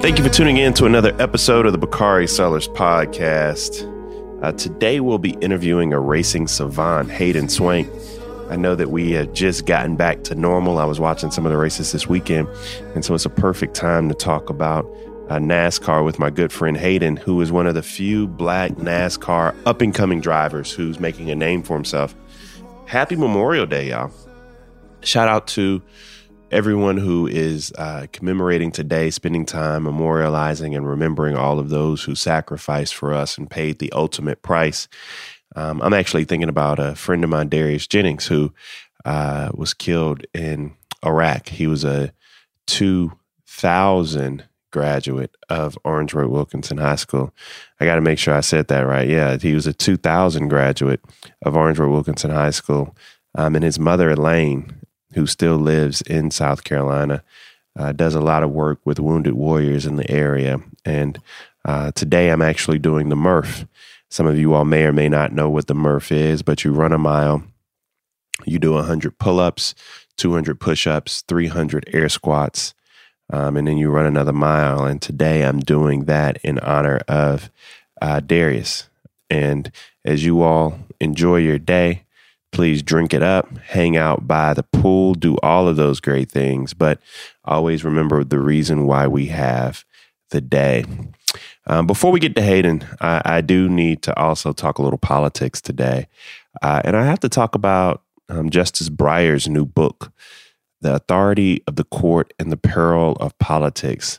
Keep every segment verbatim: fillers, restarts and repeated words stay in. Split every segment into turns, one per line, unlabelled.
Thank you for tuning in to another episode of the Bakari Sellers Podcast. Uh, today we'll be interviewing a racing savant, Hayden Swank. I know that we have just gotten back to normal. I was watching some of the races this weekend, and so it's a perfect time to talk about uh, NASCAR with my good friend Hayden, who is one of the few black NASCAR up-and-coming drivers who's making a name for himself. Happy Memorial Day, y'all. Shout out to everyone who is uh, commemorating today, spending time memorializing and remembering all of those who sacrificed for us and paid the ultimate price. Um, I'm actually thinking about a friend of mine, Darius Jennings, who uh, was killed in Iraq. He was a two thousand graduate of Orange Road Wilkinson High School. I got to make sure I said that right. Yeah, he was a two thousand graduate of Orange Road Wilkinson High School. Um, and his mother, Elaine, who still lives in South Carolina, uh, does a lot of work with wounded warriors in the area. And uh, today I'm actually doing the Murph. Some of you all may or may not know what the Murph is, but you run a mile, you do one hundred pull-ups, two hundred push-ups, three hundred air squats, um, and then you run another mile. And today I'm doing that in honor of uh, Darius. And as you all enjoy your day, please drink it up, hang out by the pool, do all of those great things. But always remember the reason why we have the day. Um, before we get to Hayden, I, I do need to also talk a little politics today. Uh, and I have to talk about um, Justice Breyer's new book, The Authority of the Court and the Peril of Politics.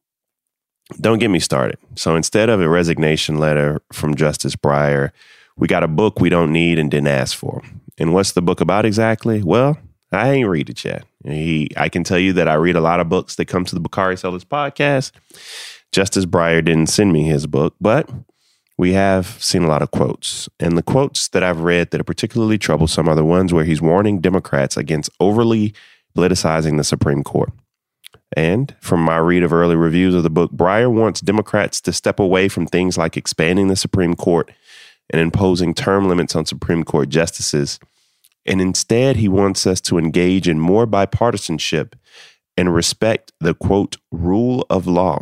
Don't get me started. So instead of a resignation letter from Justice Breyer, we got a book we don't need and didn't ask for. And what's the book about exactly? Well, I ain't read it yet. He, I can tell you that I read a lot of books that come to the Bakari Sellers Podcast. Justice Breyer didn't send me his book, but we have seen a lot of quotes. And the quotes that I've read that are particularly troublesome are the ones where he's warning Democrats against overly politicizing the Supreme Court. And from my read of early reviews of the book, Breyer wants Democrats to step away from things like expanding the Supreme Court and imposing term limits on Supreme Court justices. And instead, he wants us to engage in more bipartisanship and respect the, quote, rule of law.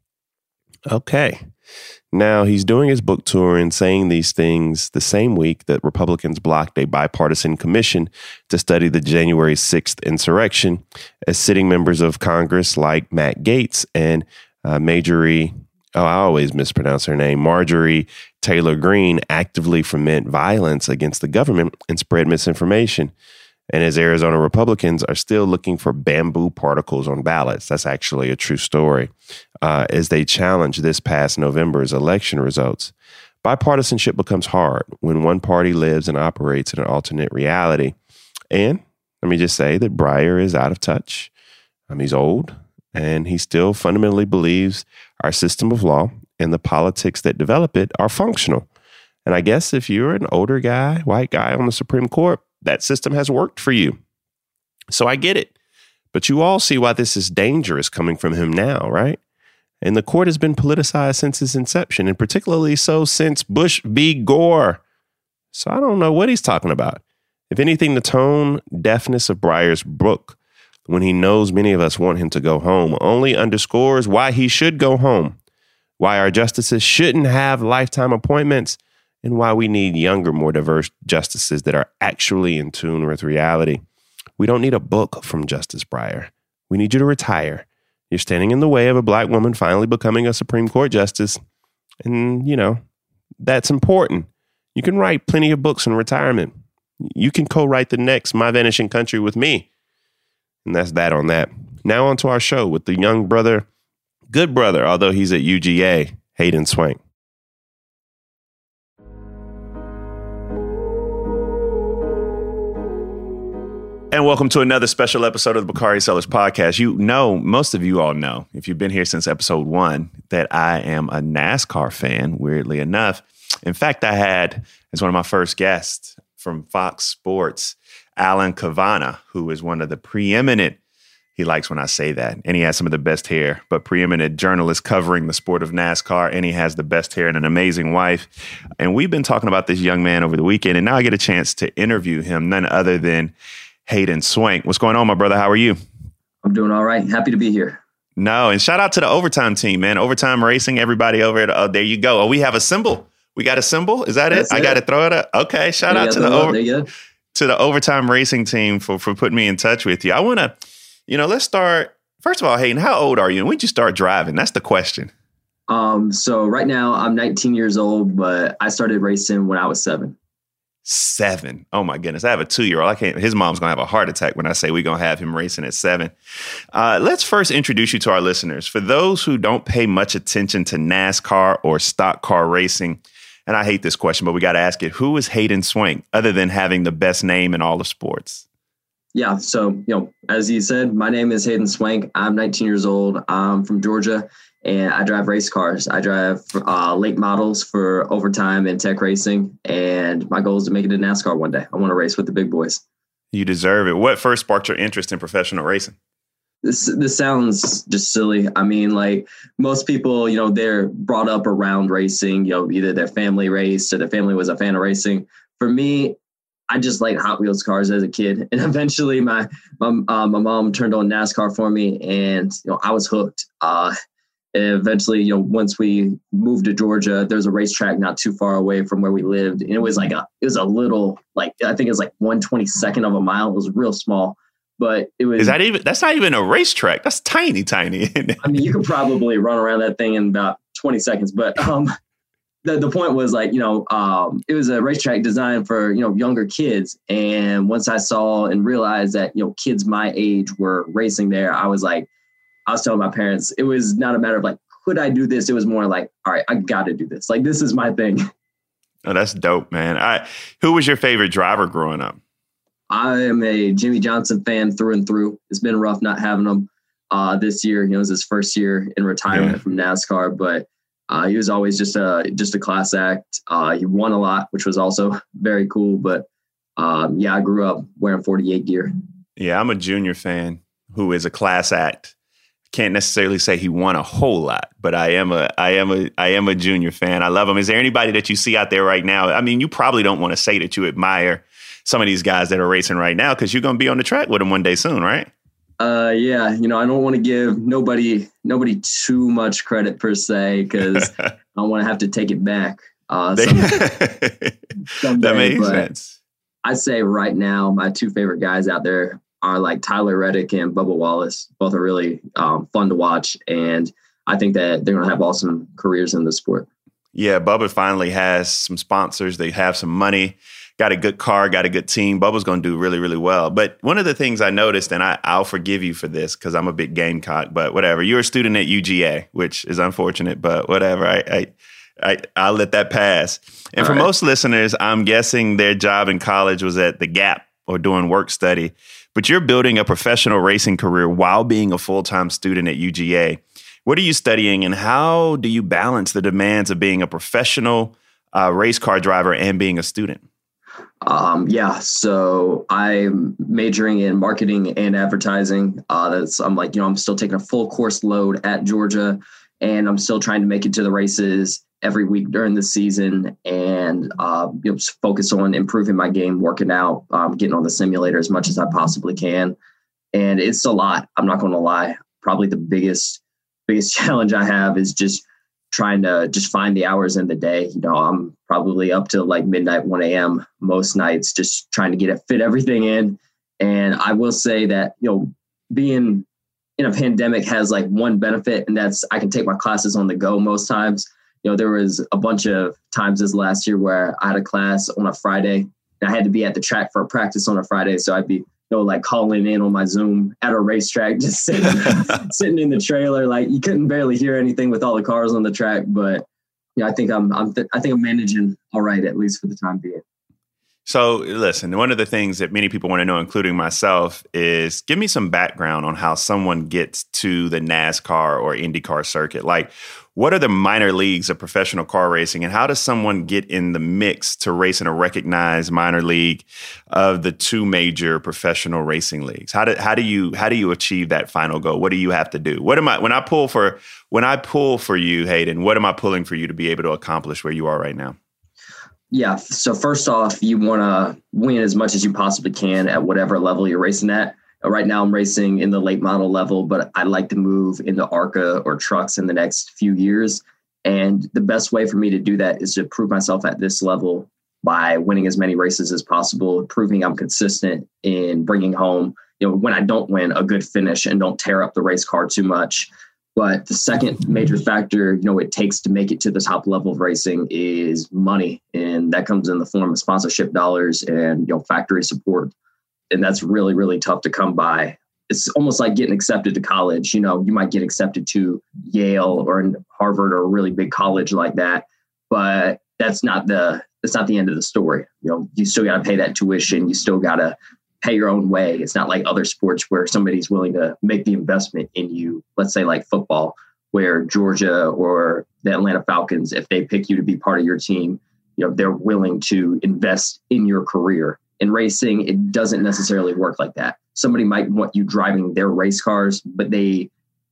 Okay. Now, he's doing his book tour and saying these things the same week that Republicans blocked a bipartisan commission to study the January sixth insurrection, as sitting members of Congress like Matt Gaetz and uh, Marjorie, oh, I always mispronounce her name, Marjorie Taylor Greene actively foment violence against the government and spread misinformation. And as Arizona Republicans are still looking for bamboo particles on ballots, that's actually a true story, uh, as they challenge this past November's election results. Bipartisanship becomes hard when one party lives and operates in an alternate reality. And let me just say that Breyer is out of touch. Um, he's old, and he still fundamentally believes our system of law and the politics that develop it are functional. And I guess if you're an older guy, white guy on the Supreme Court, that system has worked for you. So I get it. But you all see why this is dangerous coming from him now, right? And the court has been politicized since its inception, and particularly so since Bush v. Gore. So I don't know what he's talking about. If anything, the tone deafness of Breyer's book, when he knows many of us want him to go home, only underscores why he should go home, why our justices shouldn't have lifetime appointments, and why we need younger, more diverse justices that are actually in tune with reality. We don't need a book from Justice Breyer. We need you to retire. You're standing in the way of a black woman finally becoming a Supreme Court justice. And, you know, that's important. You can write plenty of books in retirement. You can co-write the next My Vanishing Country with me. And that's that on that. Now on to our show with the young brother, good brother, although he's at U G A, Hayden Swank. And welcome to another special episode of the Bakari Sellers Podcast. You know, most of you all know, if you've been here since episode one, that I am a NASCAR fan, weirdly enough. In fact, I had, as one of my first guests from Fox Sports, Alan Cavanna, who is one of the preeminent, he likes when I say that, and he has some of the best hair, but preeminent journalists covering the sport of NASCAR, and he has the best hair and an amazing wife. And we've been talking about this young man over the weekend, and now I get a chance to interview him, none other than Hayden Swank. What's going on, my brother? How are you?
I'm doing all right. Happy to be here.
No, and shout out to the Overtime team, man. Overtime Racing, everybody over at, oh, there you go. Oh, we have a symbol. We got a symbol. Is that
That's
it?
it.
I got to throw it up. Okay, shout out to the over, to the Overtime Racing team for, for putting me in touch with you. I want to, you know, let's start. First of all, Hayden, how old are you? And when did you start driving? That's the question.
Um, so right now I'm nineteen years old, but I started racing when I was seven.
Seven. Oh my goodness. I have a two-year-old. I can't, his mom's going to have a heart attack when I say we're going to have him racing at seven. Uh, let's first introduce you to our listeners. For those who don't pay much attention to NASCAR or stock car racing, and I hate this question, but we got to ask it. Who is Hayden Swank, other than having the best name in all of sports?
Yeah. So, you know, as you said, my name is Hayden Swank. I'm nineteen years old. I'm from Georgia, and I drive race cars. I drive uh, late models for Overtime and Tech Racing, and my goal is to make it to NASCAR one day. I want to race with the big boys.
You deserve it. What first sparked your interest in professional racing?
This this sounds just silly. I mean, like most people, you know, they're brought up around racing. You know, either their family raced or their family was a fan of racing. For me, I just liked Hot Wheels cars as a kid, and eventually my my, uh, my mom turned on NASCAR for me, and you know I was hooked. Uh, and eventually, you know, once we moved to Georgia, there's a racetrack not too far away from where we lived, and it was like a it was a little like I think it was like one twenty-second of a mile. It was real small, but it was.
Is that even? That's not even a racetrack. That's tiny, tiny.
I mean, you could probably run around that thing in about twenty seconds, but um. The, the point was like, you know, um, it was a racetrack designed for, you know, younger kids. And once I saw and realized that, you know, kids my age were racing there, I was like, I was telling my parents, it was not a matter of like, could I do this? It was more like, all right, I got to do this. Like, this is my thing.
Oh, that's dope, man. I, who was your favorite driver growing up?
I am a Jimmy Johnson fan through and through. It's been rough not having him uh, this year. You know, it was his first year in retirement yeah. from NASCAR, but Uh, he was always just a just a class act. Uh, he won a lot, which was also very cool. But um, yeah, I grew up wearing forty-eight gear.
Yeah, I'm a Junior fan who is a class act. Can't necessarily say he won a whole lot, but I am a I am a I am a Junior fan. I love him. Is there anybody that you see out there right now? I mean, you probably don't want to say that you admire some of these guys that are racing right now because you're going to be on the track with them one day soon, right?
Uh, yeah, you know, I don't want to give nobody nobody too much credit per se because I don't want to have to take it back. Uh, some, someday,
that makes sense.
I'd say right now my two favorite guys out there are like Tyler Reddick and Bubba Wallace. Both are really um, fun to watch, and I think that they're going to have awesome careers in the sport.
Yeah, Bubba finally has some sponsors. They have some money. Got a good car, got a good team. Bubba's going to do really, really well. But one of the things I noticed, and I, I'll forgive you for this because I'm a big Gamecock, but whatever. You're a student at U G A, which is unfortunate, but whatever. I, I, I, I'll let that pass. And All for right. most listeners, I'm guessing their job in college was at the Gap or doing work study. But you're building a professional racing career while being a full-time student at U G A. What are you studying, and how do you balance the demands of being a professional uh, race car driver and being a student?
Um, yeah, so I'm majoring in marketing and advertising. Uh, that's I'm like, you know, I'm still taking a full course load at Georgia, and I'm still trying to make it to the races every week during the season, and uh, you know, just focus on improving my game, working out, um, getting on the simulator as much as I possibly can. And it's a lot. I'm not going to lie. Probably the biggest biggest challenge I have is just trying to just find the hours in the day. You know, I'm probably up to like midnight, one a.m. most nights, just trying to get it, fit everything in. And I will say that, you know, being in a pandemic has like one benefit, and that's I can take my classes on the go most times. You know, there was a bunch of times this last year where I had a class on a Friday and I had to be at the track for a practice on a Friday. So I'd be, you know, like calling in on my Zoom at a racetrack, just sitting, sitting in the trailer. Like you couldn't barely hear anything with all the cars on the track. But yeah, I think I'm, I'm th- I think I'm managing all right, at least for the time being.
So listen, one of the things that many people want to know, including myself, is give me some background on how someone gets to the NASCAR or IndyCar circuit. Like, what are the minor leagues of professional car racing, and how does someone get in the mix to race in a recognized minor league of the two major professional racing leagues? How do how do you how do you achieve that final goal? What do you have to do? What am I when I pull for when I pull for you, Hayden? What am I pulling for you to be able to accomplish where you are right now?
Yeah. So first off, you want to win as much as you possibly can at whatever level you're racing at. Right now I'm racing in the late model level, but I'd like to move into ARCA or trucks in the next few years. And the best way for me to do that is to prove myself at this level by winning as many races as possible, proving I'm consistent in bringing home, you know, when I don't win, a good finish and don't tear up the race car too much. But the second major factor, you know, it takes to make it to the top level of racing is money. And that comes in the form of sponsorship dollars and, you know, factory support. And that's really, really tough to come by. It's almost like getting accepted to college. You know, you might get accepted to Yale or Harvard or a really big college like that, but that's not the, that's not the end of the story. You know, you still got to pay that tuition. You still got to pay your own way. It's not like other sports where somebody's willing to make the investment in you. Let's say like football, where Georgia or the Atlanta Falcons, if they pick you to be part of your team, you know, they're willing to invest in your career. In racing, it doesn't necessarily work like that. Somebody might want you driving their race cars, but they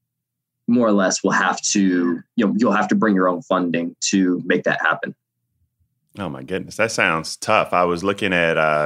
more or less will have to, you know, you'll have to bring your own funding to make that happen.
Oh my goodness. That sounds tough. I was looking at, uh,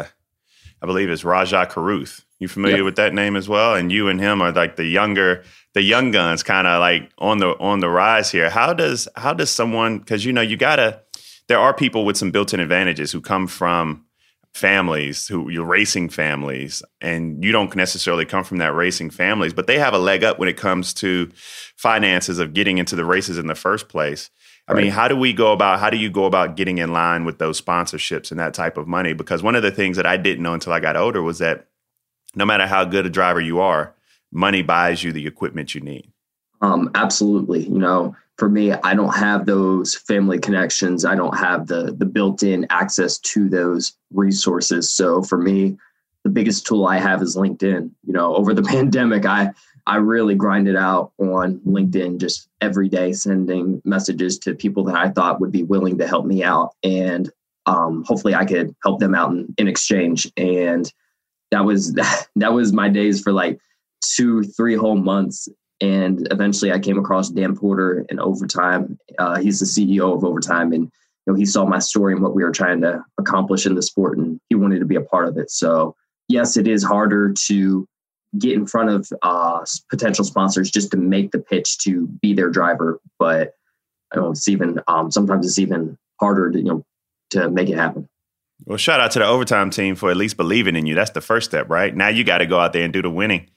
I believe it's Rajah Caruth. You familiar yep. with that name as well? And you and him are like the younger, the young guns kind of like on the, on the rise here. How does, how does someone, cause you know, you gotta, there are people with some built-in advantages who come from families who you're racing families, and you don't necessarily come from that racing families, but they have a leg up when it comes to finances of getting into the races in the first place. I right. mean, how do we go about, how do you go about getting in line with those sponsorships and that type of money? Because one of the things that I didn't know until I got older was that no matter how good a driver you are, money buys you the equipment you need.
Um, absolutely. You know, for me, I don't have those family connections. I don't have the the built-in access to those resources. So for me, the biggest tool I have is LinkedIn. You know, over the pandemic, I I really grinded out on LinkedIn just every day, sending messages to people that I thought would be willing to help me out. And um, hopefully I could help them out in, in exchange. And that was that was my days for like two, three whole months. And eventually I came across Dan Porter in Overtime. Uh, he's the C E O of Overtime. And you know, he saw my story and what we were trying to accomplish in the sport, and he wanted to be a part of it. So yes, it is harder to get in front of uh, potential sponsors just to make the pitch to be their driver. But you know, it's even um, sometimes it's even harder to, you know, to make it happen.
Well, shout out to the Overtime team for at least believing in you. That's the first step, right? Now you got to go out there and do the winning.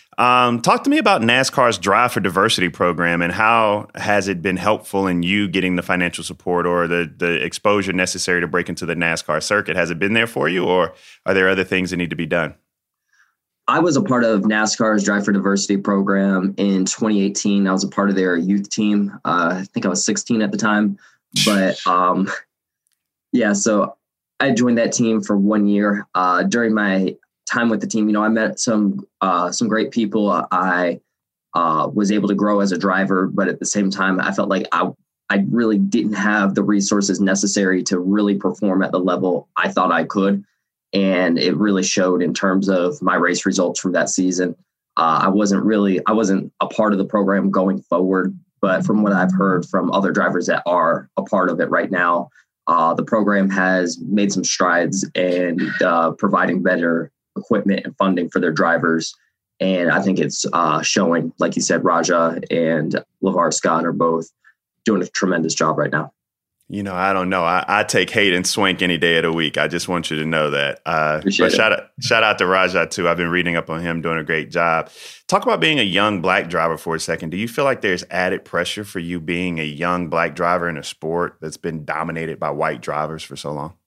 Um, talk to me about NASCAR's Drive for Diversity program, and how has it been helpful in you getting the financial support or the the exposure necessary to break into the NASCAR circuit? Has it been there for you, or are there other things that need to be done?
I was a part of NASCAR's Drive for Diversity program in twenty eighteen. I was a part of their youth team. Uh, I think I was sixteen at the time, but um, yeah, so I joined that team for one year. Uh, during my time with the team, you know, I met some uh, some great people. I uh, was able to grow as a driver, but at the same time, I felt like I I really didn't have the resources necessary to really perform at the level I thought I could, and it really showed in terms of my race results from that season. Uh, I wasn't really I wasn't a part of the program going forward, but from what I've heard from other drivers that are a part of it right now, uh, the program has made some strides and uh, providing better equipment and funding for their drivers. And I think it's uh, showing, like you said, Rajah and LeVar Scott are both doing a tremendous job right now.
You know, I don't know. I, I take Hayden Swank any day of the week. I just want you to know that. Uh, but shout out, shout out to Rajah too. I've been reading up on him, doing a great job. Talk about being a young black driver for a second. Do you feel like there's added pressure for you being a young black driver in a sport that's been dominated by white drivers for so long?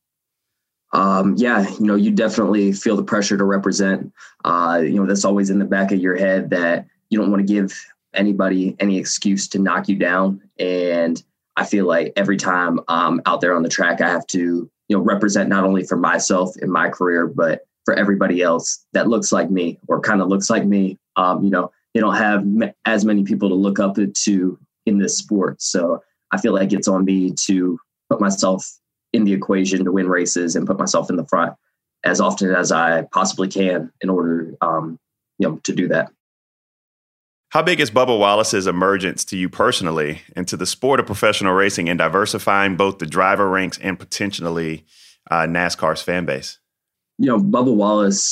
Um, yeah, you know, you definitely feel the pressure to represent. Uh, you know, that's always in the back of your head that you don't want to give anybody any excuse to knock you down. And I feel like every time I'm out there on the track, I have to, you know, represent not only for myself in my career, but for everybody else that looks like me or kind of looks like me. Um, you know, they don't have as many people to look up to in this sport. So I feel like it's on me to put myself in the equation to win races and put myself in the front as often as I possibly can in order, um, you know, to do that.
How big is Bubba Wallace's emergence to you personally and to the sport of professional racing and diversifying both the driver ranks and potentially uh, NASCAR's fan base?
You know, Bubba Wallace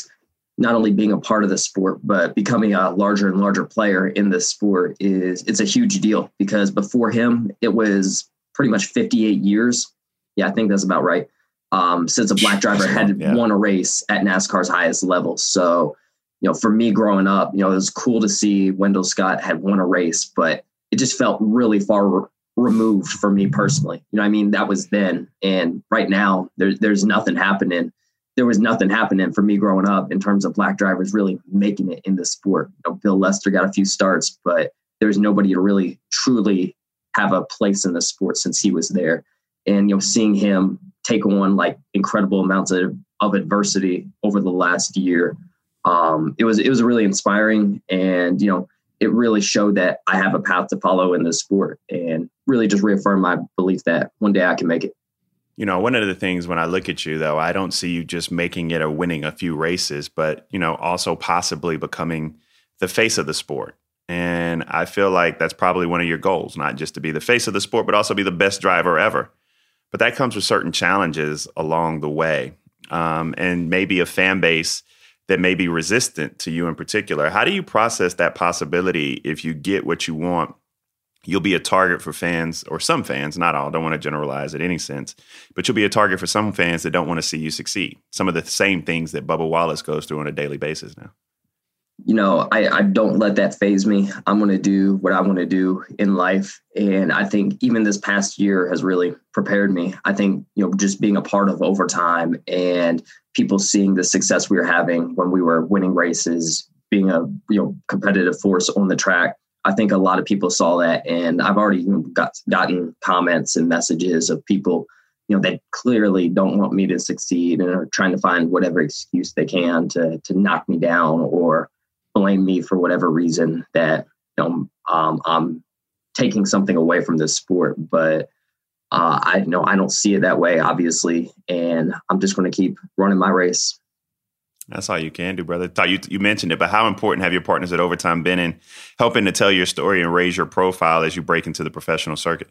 not only being a part of the sport, but becoming a larger and larger player in this sport is it's a huge deal, because before him, it was pretty much fifty-eight years. Yeah, I think that's about right. Um, since a black driver had
yeah. won
a race at NASCAR's highest level. So, you know, for me growing up, you know, it was cool to see Wendell Scott had won a race, but it just felt really far re- removed for me personally. You know what I mean? That was then. And right now there, there's nothing happening. There was nothing happening for me growing up in terms of black drivers really making it in the sport. You know, Bill Lester got a few starts, but there's nobody to really truly have a place in the sport since he was there. And, you know, seeing him take on like incredible amounts of, of adversity over the last year, um, it was, it was really inspiring. And, you know, it really showed that I have a path to follow in this sport, and really just reaffirmed my belief that one day I can make it.
You know, one of the things when I look at you, though, I don't see you just making it or winning a few races, but, you know, also possibly becoming the face of the sport. And I feel like that's probably one of your goals, not just to be the face of the sport, but also be the best driver ever. But that comes with certain challenges along the way, um, and maybe a fan base that may be resistant to you in particular. How do you process that possibility if you get what you want? You'll be a target for fans, or some fans, not all, don't want to generalize in any sense, but you'll be a target for some fans that don't want to see you succeed. Some of the same things that Bubba Wallace goes through on a daily basis now.
You know, I, I don't let that faze me. I'm going to do what I want to do in life. And I think even this past year has really prepared me. I think, you know, just being a part of Overtime and people seeing the success we were having when we were winning races, being a, you know, competitive force on the track, I think a lot of people saw that. And I've already, you know, got gotten comments and messages of people, you know, that clearly don't want me to succeed and are trying to find whatever excuse they can to to knock me down or blame me for whatever reason that, you know, um, I'm taking something away from this sport. But uh, I know I don't see it that way, obviously, and I'm just going to keep running my race.
That's all you can do, brother. You, you mentioned it, but how important have your partners at Overtime been in helping to tell your story and raise your profile as you break into the professional circuit?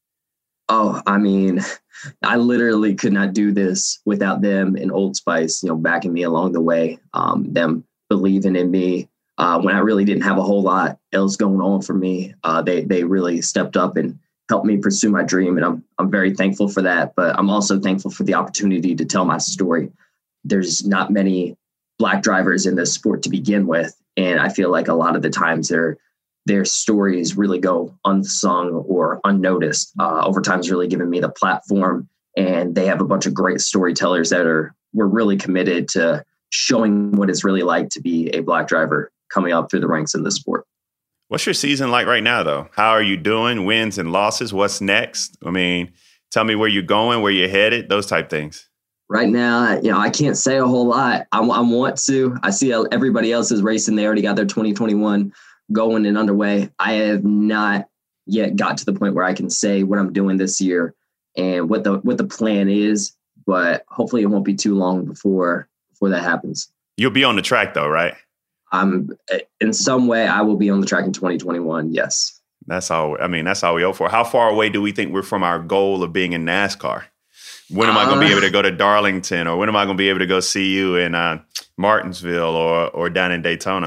Oh, I mean, I literally could not do this without them and Old Spice, you know, backing me along the way, um, them believing in me. Uh, when I really didn't have a whole lot else going on for me, uh, they they really stepped up and helped me pursue my dream. And I'm I'm very thankful for that. But I'm also thankful for the opportunity to tell my story. There's not many black drivers in this sport to begin with. And I feel like a lot of the times their their stories really go unsung or unnoticed. Uh, Overtime's really given me the platform, and they have a bunch of great storytellers that are were really committed to showing what it's really like to be a black driver coming up through the ranks in the sport.
What's your season like right now, though? How are you doing? Wins and losses? What's next? I mean, tell me where you're going, where you're headed, those type things.
Right now, you know, I can't say a whole lot. I, I want to. I see everybody else is racing. They already got their twenty twenty-one going and underway. I have not yet got to the point where I can say what I'm doing this year and what the what the plan is. But hopefully, it won't be too long before before that happens.
You'll be on the track, though, right?
I'm in some way. I will be on the track in twenty twenty-one. Yes.
That's all. I mean, that's all we hope for. How far away do we think we're from our goal of being in NASCAR? When am uh, I going to be able to go to Darlington, or when am I going to be able to go see you in uh, Martinsville or or down in Daytona?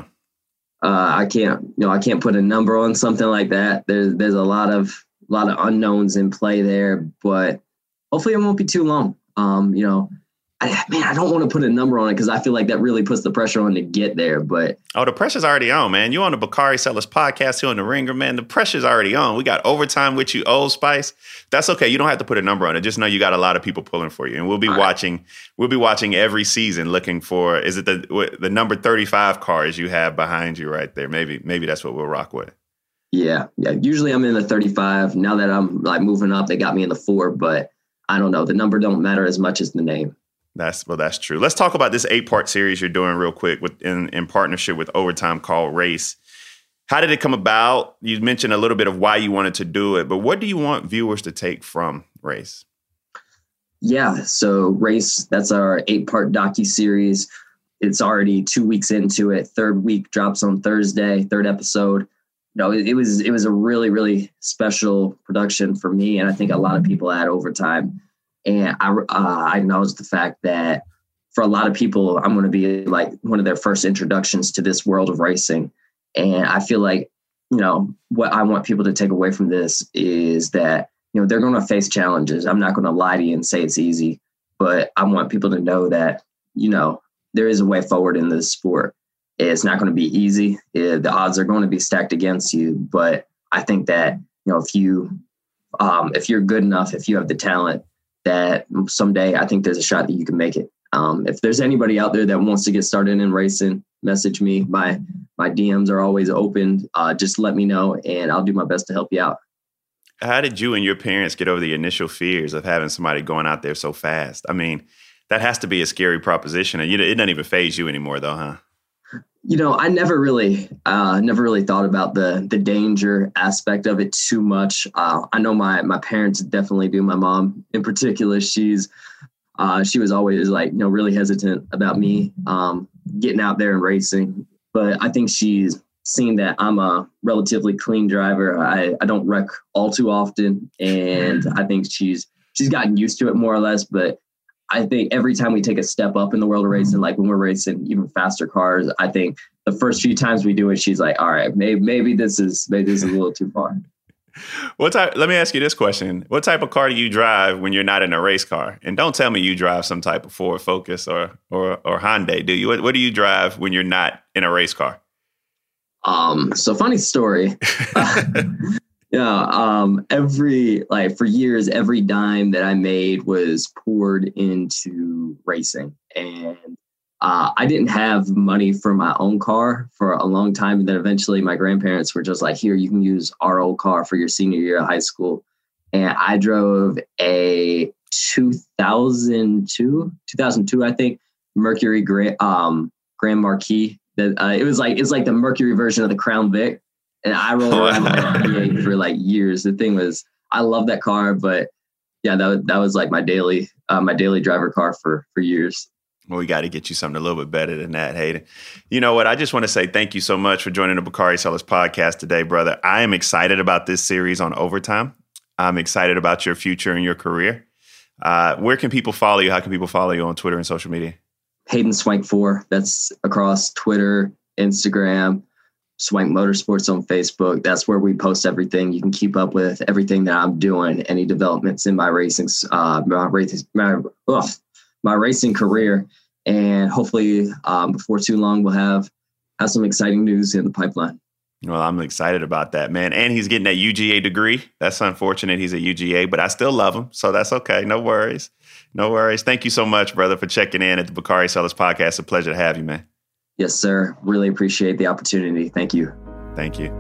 Uh, I can't, you know, I can't put a number on something like that. There's there's a lot of a lot of unknowns in play there, but hopefully it won't be too long. Um, you know, I, man, I don't want to put a number on it because I feel like that really puts the pressure on to get there. But
oh, the pressure's already on, man. You on the Bakari Sellers podcast here on the Ringer, man. The pressure's already on. We got Overtime with you, Old Spice. That's okay. You don't have to put a number on it. Just know you got a lot of people pulling for you, and we'll be All watching. Right. We'll be watching every season, looking for. Is it the the number thirty-five cars you have behind you right there? Maybe maybe that's what we'll rock with.
Yeah, yeah. Usually I'm in the thirty-five. Now that I'm like moving up, they got me in the four, but I don't know. The number don't matter as much as the name.
That's well, that's true. Let's talk about this eight-part series you're doing real quick with in, in partnership with Overtime called Race. How did it come about? You mentioned a little bit of why you wanted to do it, but what do you want viewers to take from Race?
Yeah, so Race, that's our eight-part docuseries. It's already two weeks into it. Third week drops on Thursday, third episode. No, it, it was it was a really, really special production for me, and I think a lot of people at Overtime. And I, uh, I acknowledge the fact that for a lot of people, I'm going to be like one of their first introductions to this world of racing. And I feel like, you know, what I want people to take away from this is that, you know, they're going to face challenges. I'm not going to lie to you and say it's easy, but I want people to know that, you know, there is a way forward in this sport. It's not going to be easy. It, the odds are going to be stacked against you. But I think that, you know, if you, um, if you're good enough, if you have the talent, that someday I think there's a shot that you can make it. Um, if there's anybody out there that wants to get started in racing, message me. My my D Ms are always open. Uh, just let me know, and I'll do my best to help you out.
How did you and your parents get over the initial fears of having somebody going out there so fast? I mean, that has to be a scary proposition, and you, it doesn't even faze you anymore, though, huh?
You know, I never really, uh, never really thought about the the danger aspect of it too much. Uh, I know my my parents definitely do. My mom, in particular, she's uh, she was always like, you know, really hesitant about me um, getting out there and racing. But I think she's seen that I'm a relatively clean driver. I, I don't wreck all too often, and I think she's she's gotten used to it more or less. But I think every time we take a step up in the world of racing, like when we're racing even faster cars, I think the first few times we do it, she's like, all right, maybe, maybe this is, maybe this is a little too far.
What type, let me ask you this question. What type of car do you drive when you're not in a race car? And don't tell me you drive some type of Ford Focus or, or, or Hyundai, do you? What, what do you drive when you're not in a race car?
Um, so funny story. uh, Yeah, um, every, like for years, every dime that I made was poured into racing. And uh, I didn't have money for my own car for a long time. And then eventually my grandparents were just like, here, you can use our old car for your senior year of high school. And I drove a two thousand two, two thousand two, I think, Mercury Grand, um, Grand Marquis. That uh, it was like, it's like the Mercury version of the Crown Vic. And I rolled around with that V eight for like years. The thing was, I love that car, but yeah, that was, that was like my daily, uh, my daily driver car for, for years.
Well, we got to get you something a little bit better than that, Hayden. You know what? I just want to say thank you so much for joining the Bakari Sellers podcast today, brother. I am excited about this series on overtime. I'm excited about your future and your career. Uh, where can people follow you? How can people follow you on Twitter and social media?
Hayden Swank four. That's across Twitter, Instagram, Swank Motorsports on Facebook. That's where we post everything. You can keep up with everything that I'm doing, any developments in my racing, uh, my racing, my, ugh, my racing career. And hopefully um, before too long, we'll have, have some exciting news in the pipeline.
Well, I'm excited about that, man. And he's getting that U G A degree. That's unfortunate. He's a U G A, but I still love him. So that's okay. No worries. No worries. Thank you so much, brother, for checking in at the Bakari Sellers podcast. It's a pleasure to have you, man.
Yes, sir. Really appreciate the opportunity. Thank you.
Thank you.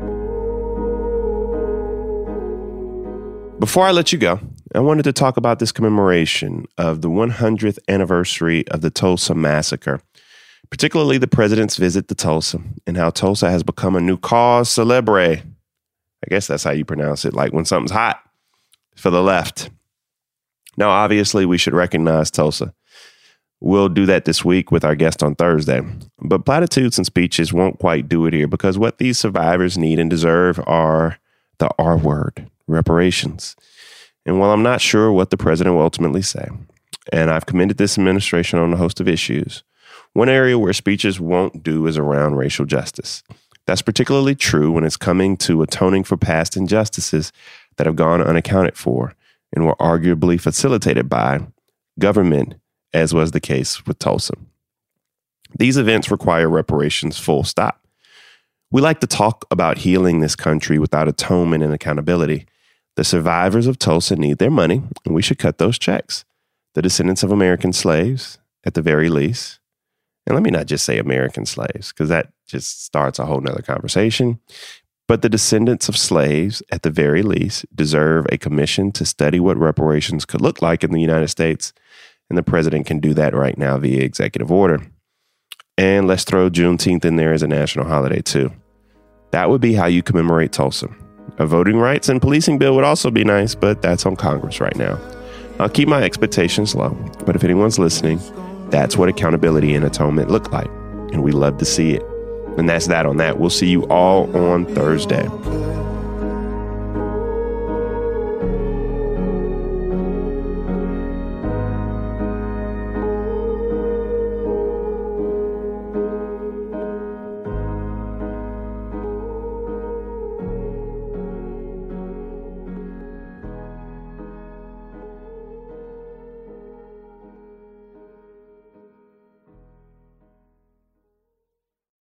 Before I let you go, I wanted to talk about this commemoration of the one hundredth anniversary of the Tulsa Massacre, particularly the president's visit to Tulsa and how Tulsa has become a new cause célèbre. I guess that's how you pronounce it, like when something's hot for the left. Now, obviously, we should recognize Tulsa. We'll do that this week with our guest on Thursday. But platitudes and speeches won't quite do it here because what these survivors need and deserve are the R word, reparations. And while I'm not sure what the president will ultimately say, and I've commended this administration on a host of issues, one area where speeches won't do is around racial justice. That's particularly true when it's coming to atoning for past injustices that have gone unaccounted for and were arguably facilitated by government, as was the case with Tulsa. These events require reparations, full stop. We like to talk about healing this country without atonement and accountability. The survivors of Tulsa need their money, and we should cut those checks. The descendants of American slaves, at the very least. And let me not just say American slaves, because that just starts a whole nother conversation. But the descendants of slaves, at the very least, deserve a commission to study what reparations could look like in the United States. And the president can do that right now via executive order. And let's throw Juneteenth in there as a national holiday, too. That would be how you commemorate Tulsa. A voting rights and policing bill would also be nice, but that's on Congress right now. I'll keep my expectations low, but if anyone's listening, that's what accountability and atonement look like, and we love to see it. And that's that on that. We'll see you all on Thursday.